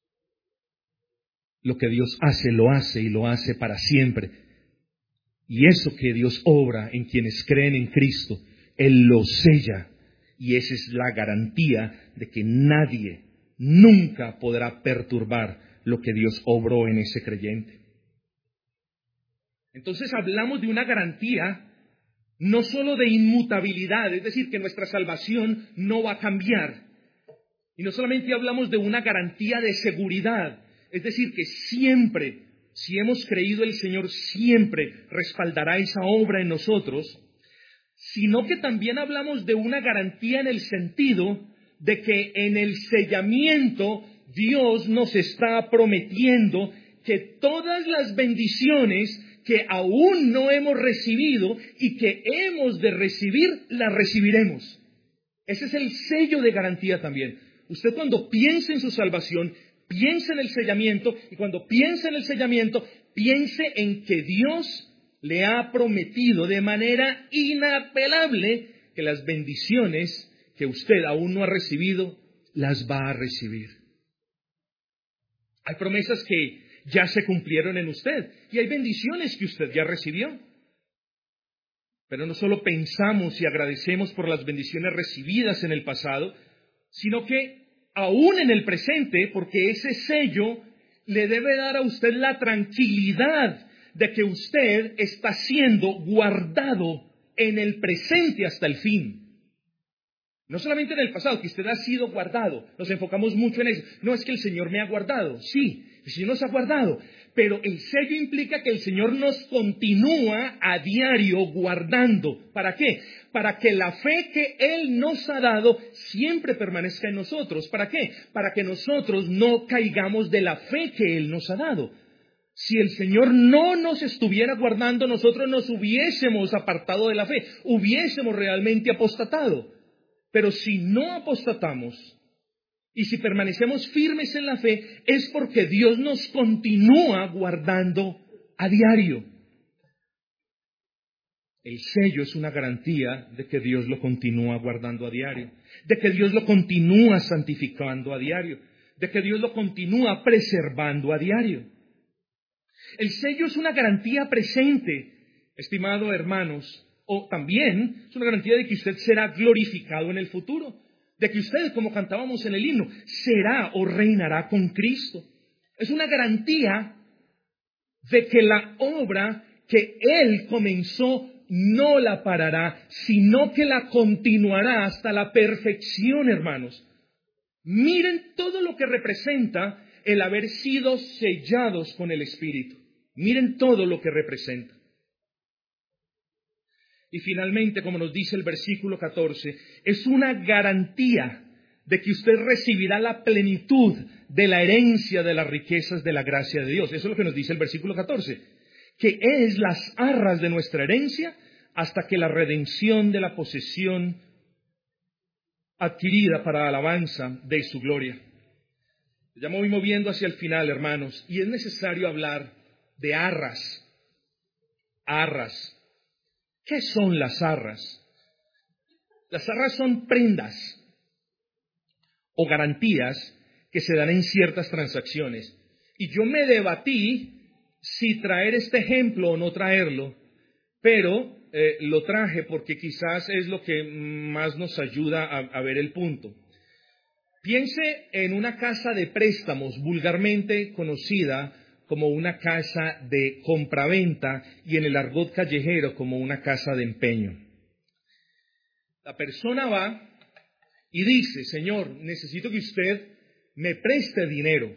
Lo que Dios hace, lo hace y lo hace para siempre. Y eso que Dios obra en quienes creen en Cristo, Él lo sella. Y esa es la garantía de que nadie nunca podrá perturbar lo que Dios obró en ese creyente. Entonces hablamos de una garantía no solo de inmutabilidad, es decir, que nuestra salvación no va a cambiar. Y no solamente hablamos de una garantía de seguridad, es decir, que siempre, si hemos creído, el Señor siempre respaldará esa obra en nosotros, sino que también hablamos de una garantía en el sentido de que en el sellamiento Dios nos está prometiendo que todas las bendiciones que aún no hemos recibido y que hemos de recibir, las recibiremos. Ese es el sello de garantía también. Usted cuando piense en su salvación, piense en el sellamiento, y cuando piense en el sellamiento, piense en que Dios le ha prometido de manera inapelable que las bendiciones que usted aún no ha recibido, las va a recibir. Hay promesas que ya se cumplieron en usted y hay bendiciones que usted ya recibió. Pero no solo pensamos y agradecemos por las bendiciones recibidas en el pasado, sino que aún en el presente, porque ese sello le debe dar a usted la tranquilidad de que usted está siendo guardado en el presente hasta el fin. No solamente en el pasado, que usted ha sido guardado. Nos enfocamos mucho en eso. No es que el Señor me ha guardado. Sí, el Señor nos ha guardado. Pero el sello implica que el Señor nos continúa a diario guardando. ¿Para qué? Para que la fe que Él nos ha dado siempre permanezca en nosotros. ¿Para qué? Para que nosotros no caigamos de la fe que Él nos ha dado. Si el Señor no nos estuviera guardando, nosotros nos hubiésemos apartado de la fe, hubiésemos realmente apostatado. Pero si no apostatamos y si permanecemos firmes en la fe, es porque Dios nos continúa guardando a diario. El sello es una garantía de que Dios lo continúa guardando a diario, de que Dios lo continúa santificando a diario, de que Dios lo continúa preservando a diario. El sello es una garantía presente, estimado hermanos, o también es una garantía de que usted será glorificado en el futuro, de que usted, como cantábamos en el himno, será o reinará con Cristo. Es una garantía de que la obra que Él comenzó no la parará, sino que la continuará hasta la perfección, hermanos. Miren todo lo que representa el haber sido sellados con el Espíritu. Miren todo lo que representa. Y finalmente, como nos dice el versículo 14, es una garantía de que usted recibirá la plenitud de la herencia de las riquezas de la gracia de Dios. Eso es lo que nos dice el versículo 14, que es las arras de nuestra herencia hasta que la redención de la posesión adquirida para alabanza de su gloria. Ya me voy moviendo hacia el final, hermanos, y es necesario hablar de arras. Arras. ¿Qué son las arras? Las arras son prendas o garantías que se dan en ciertas transacciones. Y yo me debatí si traer este ejemplo o no traerlo, pero lo traje porque quizás es lo que más nos ayuda a ver el punto. Piense en una casa de préstamos, vulgarmente conocida como una casa de compraventa y en el argot callejero como una casa de empeño. La persona va y dice: Señor, necesito que usted me preste dinero.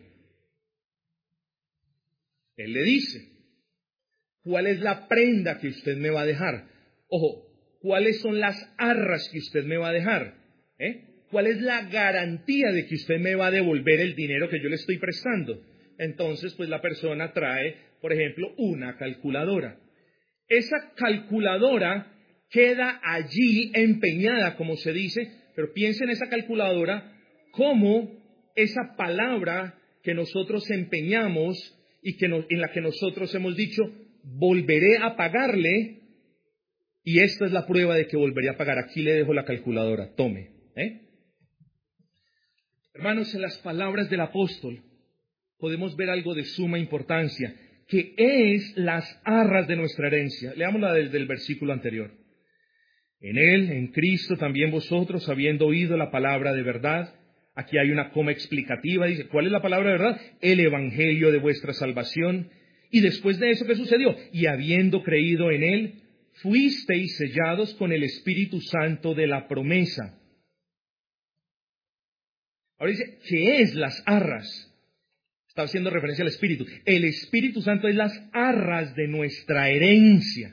Él le dice: ¿cuál es la prenda que usted me va a dejar? Ojo, ¿cuáles son las arras que usted me va a dejar? ¿Cuál es la garantía de que usted me va a devolver el dinero que yo le estoy prestando? Entonces, pues la persona trae, por ejemplo, una calculadora. Esa calculadora queda allí empeñada, como se dice, pero piensa en esa calculadora como esa palabra que nosotros empeñamos y en la que nosotros hemos dicho: volveré a pagarle, y esta es la prueba de que volveré a pagar. Aquí le dejo la calculadora, tome. Hermanos, en las palabras del apóstol podemos ver algo de suma importancia, que es las arras de nuestra herencia. Leámosla desde el versículo anterior. En Él, en Cristo, también vosotros, habiendo oído la palabra de verdad. Aquí hay una coma explicativa, dice, ¿cuál es la palabra de verdad? El evangelio de vuestra salvación. Y después de eso, ¿qué sucedió? Y habiendo creído en Él, fuisteis sellados con el Espíritu Santo de la promesa. Ahora dice, ¿qué es las arras? Está haciendo referencia al Espíritu. El Espíritu Santo es las arras de nuestra herencia.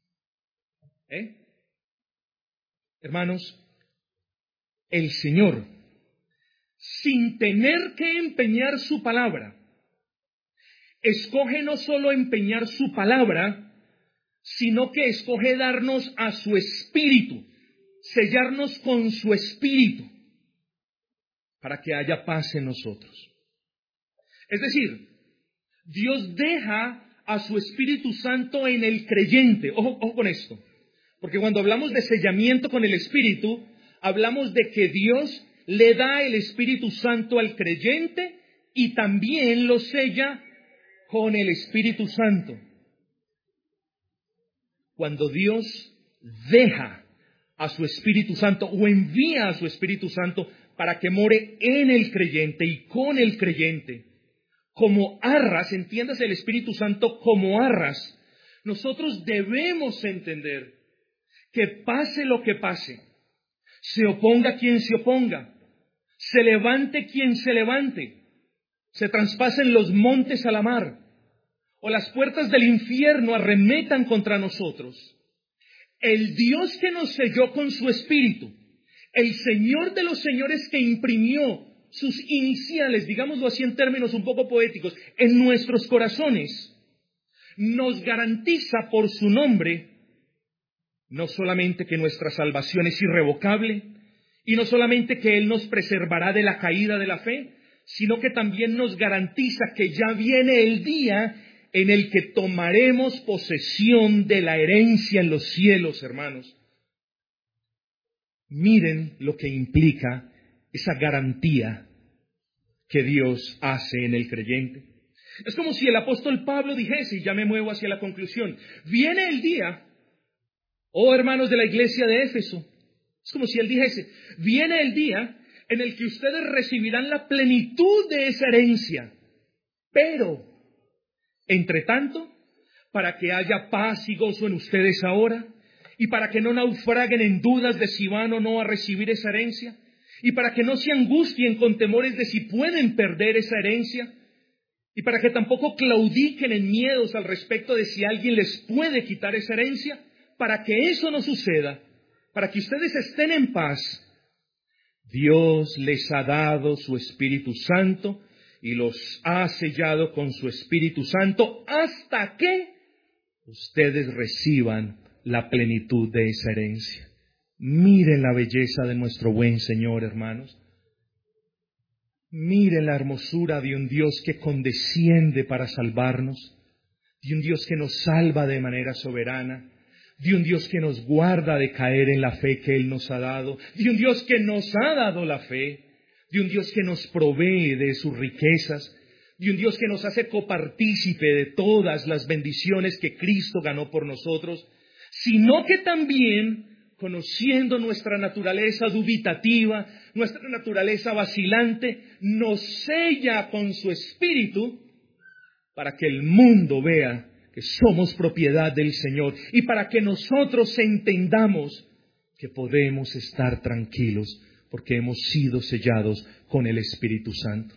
Hermanos, el Señor, sin tener que empeñar su palabra, escoge no solo empeñar su palabra, sino que escoge darnos a su Espíritu, sellarnos con su Espíritu, para que haya paz en nosotros. Es decir, Dios deja a su Espíritu Santo en el creyente. Ojo con esto, porque cuando hablamos de sellamiento con el Espíritu, hablamos de que Dios le da el Espíritu Santo al creyente y también lo sella con el Espíritu Santo. Cuando Dios deja a su Espíritu Santo o envía a su Espíritu Santo para que more en el creyente y con el creyente, como arras, entiéndase el Espíritu Santo como arras, nosotros debemos entender que pase lo que pase, se oponga quien se oponga, se levante quien se levante, se traspasen los montes a la mar, o las puertas del infierno arremetan contra nosotros. El Dios que nos selló con su Espíritu, el Señor de los señores que imprimió sus iniciales, digámoslo así en términos un poco poéticos, en nuestros corazones, nos garantiza por su nombre no solamente que nuestra salvación es irrevocable, y no solamente que Él nos preservará de la caída de la fe, sino que también nos garantiza que ya viene el día en el que tomaremos posesión de la herencia en los cielos, hermanos. Miren lo que implica esa garantía que Dios hace en el creyente. Es como si el apóstol Pablo dijese, y ya me muevo hacia la conclusión, viene el día, oh hermanos de la iglesia de Éfeso, es como si él dijese, viene el día en el que ustedes recibirán la plenitud de esa herencia, pero, entre tanto, para que haya paz y gozo en ustedes ahora, y para que no naufraguen en dudas de si van o no a recibir esa herencia, y para que no se angustien con temores de si pueden perder esa herencia, y para que tampoco claudiquen en miedos al respecto de si alguien les puede quitar esa herencia, para que eso no suceda, para que ustedes estén en paz, Dios les ha dado su Espíritu Santo y los ha sellado con su Espíritu Santo hasta que ustedes reciban la plenitud de esa herencia. Miren la belleza de nuestro buen Señor, hermanos. Miren la hermosura de un Dios que condesciende para salvarnos, de un Dios que nos salva de manera soberana, de un Dios que nos guarda de caer en la fe que Él nos ha dado, de un Dios que nos ha dado la fe, de un Dios que nos provee de sus riquezas, de un Dios que nos hace copartícipe de todas las bendiciones que Cristo ganó por nosotros, sino que también, conociendo nuestra naturaleza dubitativa, nuestra naturaleza vacilante, nos sella con su Espíritu para que el mundo vea que somos propiedad del Señor y para que nosotros entendamos que podemos estar tranquilos porque hemos sido sellados con el Espíritu Santo.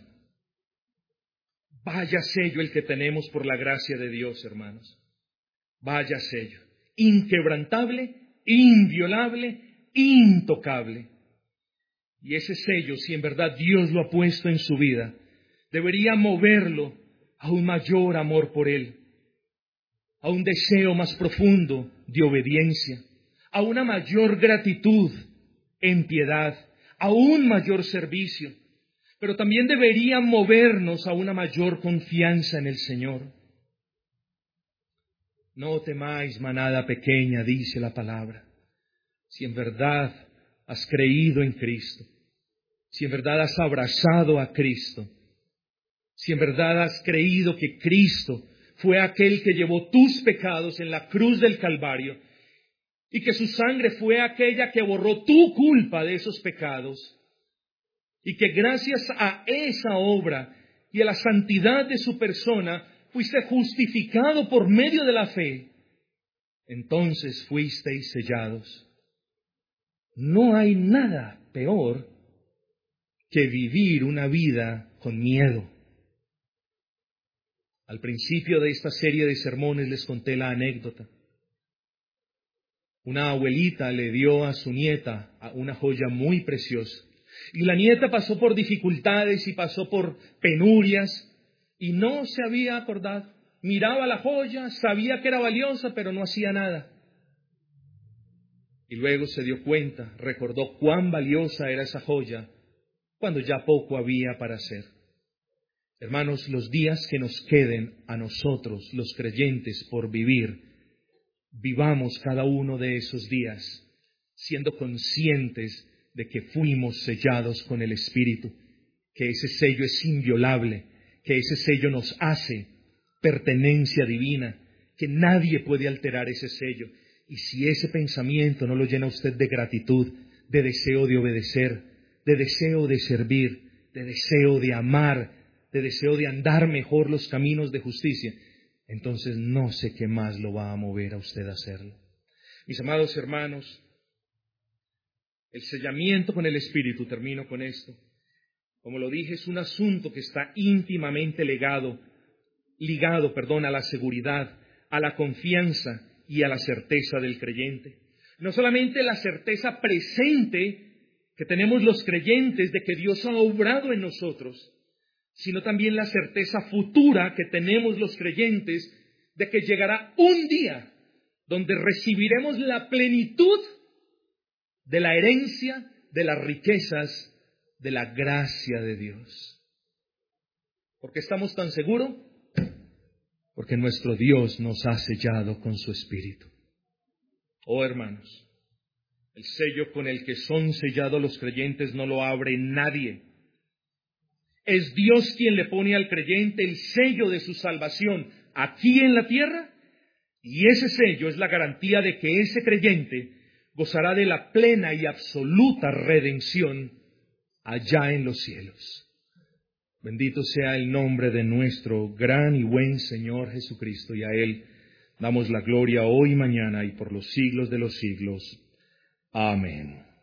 Vaya sello el que tenemos por la gracia de Dios, hermanos. Vaya sello. Inquebrantable, inviolable, intocable. Y ese sello, si en verdad Dios lo ha puesto en su vida, debería moverlo a un mayor amor por Él, a un deseo más profundo de obediencia, a una mayor gratitud en piedad, a un mayor servicio, pero también debería movernos a una mayor confianza en el Señor. No temáis, manada pequeña, dice la palabra, si en verdad has creído en Cristo, si en verdad has abrazado a Cristo, si en verdad has creído que Cristo fue aquel que llevó tus pecados en la cruz del Calvario y que su sangre fue aquella que borró tu culpa de esos pecados y que gracias a esa obra y a la santidad de su persona fuiste justificado por medio de la fe, entonces fuisteis sellados. No hay nada peor que vivir una vida con miedo. Al principio de esta serie de sermones les conté la anécdota. Una abuelita le dio a su nieta una joya muy preciosa. Y la nieta pasó por dificultades y pasó por penurias y no se había acordado. Miraba la joya, sabía que era valiosa, pero no hacía nada. Y luego se dio cuenta, recordó cuán valiosa era esa joya cuando ya poco había para hacer. Hermanos, los días que nos queden a nosotros, los creyentes, por vivir, vivamos cada uno de esos días siendo conscientes de que fuimos sellados con el Espíritu, que ese sello es inviolable, que ese sello nos hace pertenencia divina, que nadie puede alterar ese sello. Y si ese pensamiento no lo llena usted de gratitud, de deseo de obedecer, de deseo de servir, de deseo de amar, de deseo de andar mejor los caminos de justicia, entonces no sé qué más lo va a mover a usted a hacerlo. Mis amados hermanos, el sellamiento con el Espíritu, termino con esto, como lo dije, es un asunto que está íntimamente ligado a la seguridad, a la confianza y a la certeza del creyente. No solamente la certeza presente que tenemos los creyentes de que Dios ha obrado en nosotros, sino también la certeza futura que tenemos los creyentes de que llegará un día donde recibiremos la plenitud de la herencia, de las riquezas, de la gracia de Dios. ¿Por qué estamos tan seguros? Porque nuestro Dios nos ha sellado con su Espíritu. Oh hermanos, el sello con el que son sellados los creyentes no lo abre nadie. Es Dios quien le pone al creyente el sello de su salvación aquí en la tierra, y ese sello es la garantía de que ese creyente gozará de la plena y absoluta redención allá en los cielos. Bendito sea el nombre de nuestro gran y buen Señor Jesucristo, y a Él damos la gloria hoy y mañana y por los siglos de los siglos. Amén.